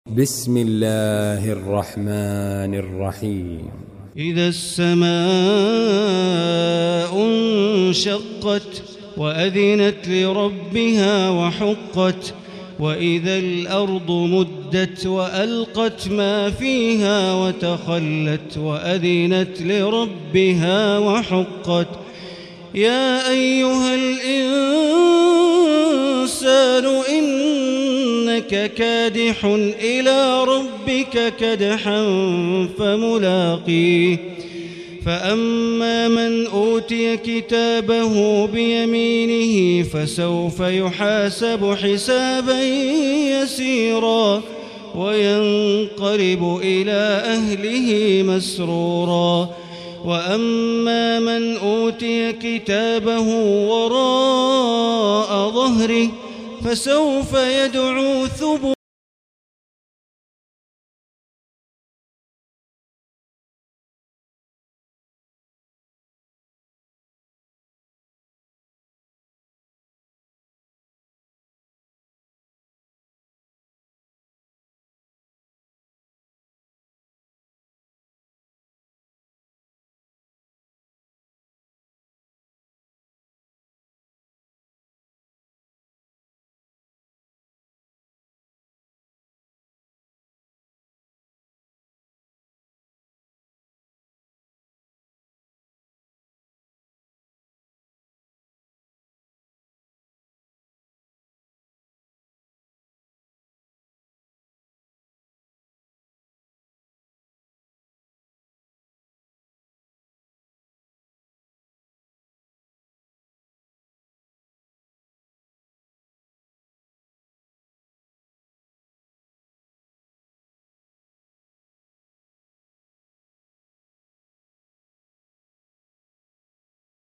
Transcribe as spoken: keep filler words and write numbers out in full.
بسم الله الرحمن الرحيم. إذا السماء انشقت وأذنت لربها وحقت وإذا الأرض مدت وألقت ما فيها وتخلت وأذنت لربها وحقت يا أيها الإنسان إنك كادح إلى ربك كدحا فملاقيه فأما من أوتي كتابه بيمينه فسوف يحاسب حسابا يسيرا وينقلب إلى أهله مسرورا وأما من أوتي كتابه وراء ظهره فسوف يدعو ثبورا